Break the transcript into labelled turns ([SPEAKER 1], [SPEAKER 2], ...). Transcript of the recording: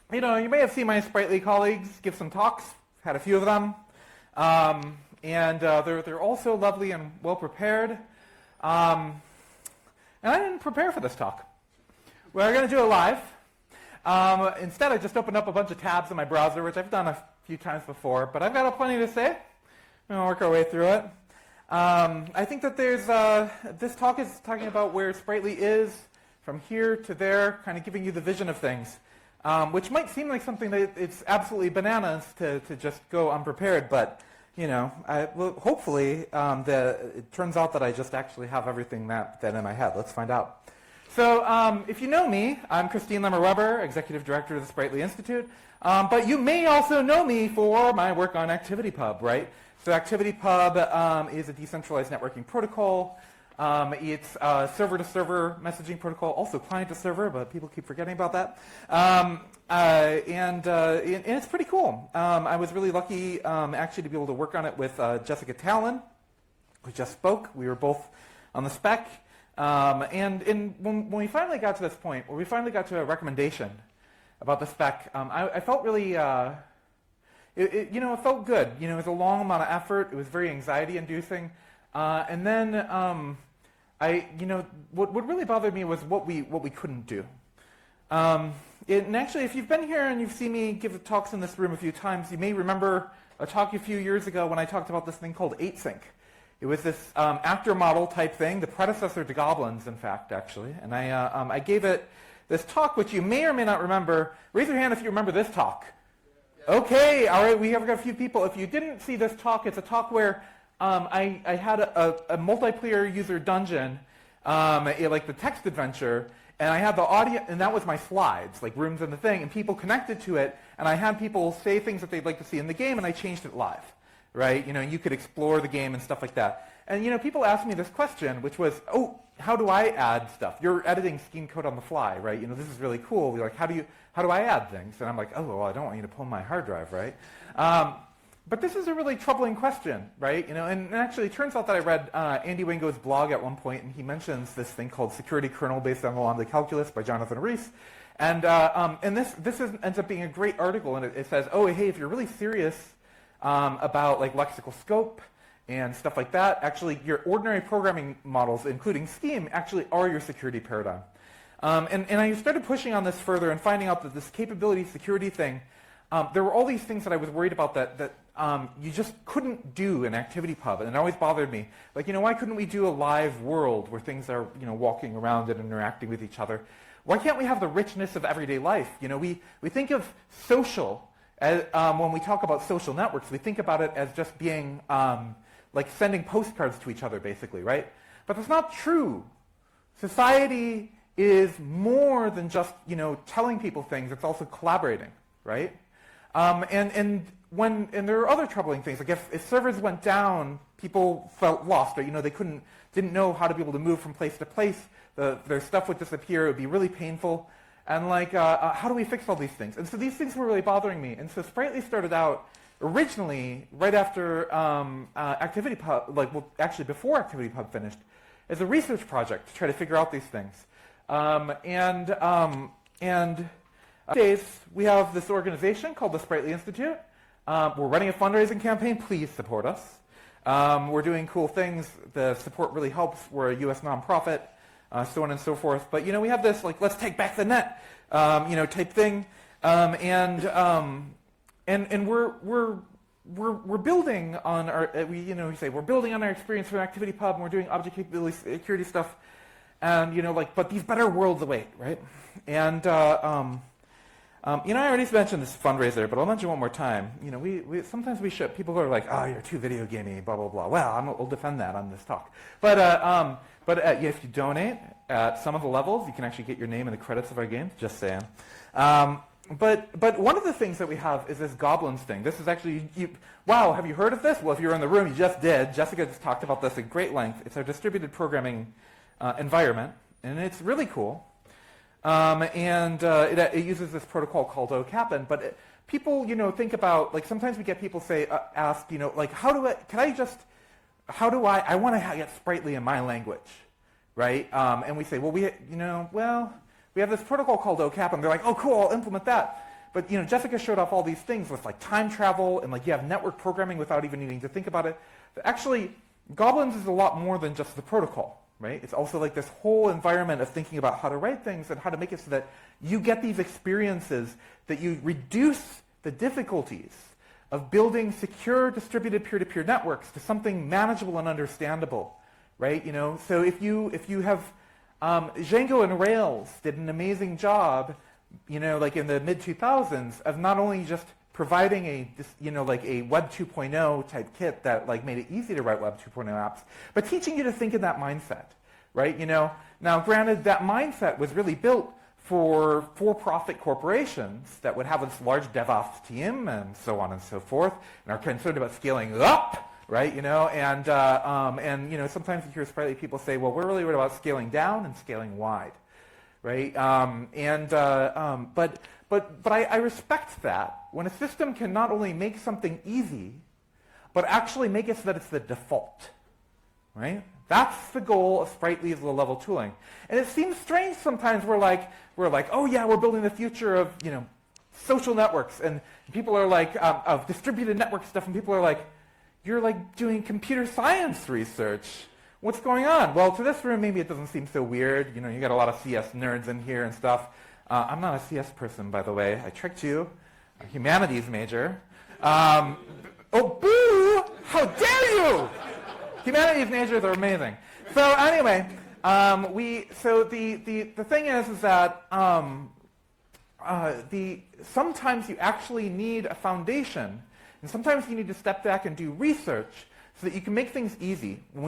[SPEAKER 1] You may have seen my Sprightly colleagues give some talks. Had a few of them, and they're all so lovely and well prepared. And I didn't prepare for this talk. We're going to do it live. Instead, I just opened up a bunch of tabs in my browser, which I've done a few times before, but I've got plenty to say. We're going to work our way through it. I think that this talk is talking about where Sprightly is from here to there, kind of giving you the vision of things, which might seem like something that it's absolutely bananas to just go unprepared, but hopefully it turns out that I just actually have everything that in my head. Let's find out. So if you know me, I'm Christine Lemmer-Weber, Executive Director of the Sprightly Institute, but you may also know me for my work on ActivityPub, right? So ActivityPub is a decentralized networking protocol. It's a server-to-server messaging protocol, also client-to-server, but people keep forgetting about that. And it's pretty cool. I was really lucky actually to be able to work on it with Jessica Talon, who just spoke. We were both on the spec. And when we finally got to this point, where we finally got to a recommendation about the spec, I felt really, it felt good. It was a long amount of effort. It was very anxiety-inducing. And then, what really bothered me was what we couldn't do. And actually, if you've been here and you've seen me give talks in this room a few times, you may remember a talk a few years ago when I talked about this thing called 8Sync. It was this actor model type thing, the predecessor to Goblins, in fact, actually. And I gave it this talk, which you may or may not remember. Raise your hand if you remember this talk. Okay, all right, we have got a few people. If you didn't see this talk, it's a talk where I had a multiplayer user dungeon, like the text adventure, and I had the audio, and that was my slides, like rooms in the thing, and people connected to it, and I had people say things that they'd like to see in the game, and I changed it live. Right? You could explore the game and stuff like that. And people asked me this question, which was, oh, how do I add stuff? You're editing Scheme code on the fly, right? This is really cool. You're like, how do I add things? And I'm like, oh, well, I don't want you to pull my hard drive, right? But this is a really troubling question, right? And actually, it turns out that I read Andy Wingo's blog at one point, and he mentions this thing called Security Kernel Based on Lambda Calculus by Jonathan Rees. And this ends up being a great article, and it says, oh, hey, if you're really serious about like lexical scope and stuff like that, actually your ordinary programming models, including Scheme, actually are your security paradigm. And I started pushing on this further and finding out that this capability security thing, there were all these things that I was worried about that you just couldn't do in ActivityPub, and it always bothered me. Like, why couldn't we do a live world where things are, walking around and interacting with each other? Why can't we have the richness of everyday life? We think of social. When we talk about social networks, we think about it as just being like sending postcards to each other, basically, right? But that's not true. Society is more than just, telling people things. It's also collaborating, right? And there are other troubling things. Like if servers went down, people felt lost, or they didn't know how to be able to move from place to place. Their stuff would disappear. It would be really painful. And how do we fix all these things? And so these things were really bothering me. And so Sprightly started out originally right after ActivityPub, actually before ActivityPub finished, as a research project to try to figure out these things. Nowadays we have this organization called the Sprightly Institute. We're running a fundraising campaign. Please support us. We're doing cool things. The support really helps. We're a U.S. nonprofit. So on and so forth. But we have this let's take back the net, type thing, and we're building on our we say we're building on our experience from ActivityPub, and we're doing object capability security stuff, and but these better worlds await, right? And I already mentioned this fundraiser, but I'll mention one more time. We sometimes we ship people who are like, oh, you're too video gamey, blah blah blah. Well, I'll defend that on this talk, But if you donate at some of the levels, you can actually get your name in the credits of our games, just saying. But one of the things that we have is this Goblins thing. This is actually, wow, have you heard of this? Well, if you're in the room, you just did. Jessica just talked about this at great length. It's our distributed programming environment, and it's really cool. It uses this protocol called OCAPN, but people, think about, sometimes we get people ask, I want to get Sprightly in my language, right? And we say, well, we have this protocol called OCAPN. They're like, oh, cool, I'll implement that. But Jessica showed off all these things with like time travel and like you have network programming without even needing to think about it. But actually, Goblins is a lot more than just the protocol, right? It's also like this whole environment of thinking about how to write things and how to make it so that you get these experiences, that you reduce the difficulties of building secure distributed peer-to-peer networks to something manageable and understandable, right? So if you have Django and Rails did an amazing job, like in the mid-2000s, of not only just providing a Web 2.0 type kit that like made it easy to write Web 2.0 apps, but teaching you to think in that mindset, right? Now granted, that mindset was really built for-profit corporations that would have this large DevOps team and so on and so forth, and are concerned about scaling up, right? And sometimes you hear Sprightly people say, well, we're really worried about scaling down and scaling wide, right? But I respect that when a system can not only make something easy, but actually make it so that it's the default, right? That's the goal of Sprightly's low-level tooling. And it seems strange sometimes we're like, oh yeah, we're building the future of social networks, and people are like of distributed network stuff, and people are like, you're like doing computer science research. What's going on? Well, to this room, maybe it doesn't seem so weird. You got a lot of CS nerds in here and stuff. I'm not a CS person, by the way. I tricked you. A humanities major. Oh, boo! How dare you! Humanities majors are amazing. So anyway, the thing is that sometimes you actually need a foundation, and sometimes you need to step back and do research so that you can make things easy.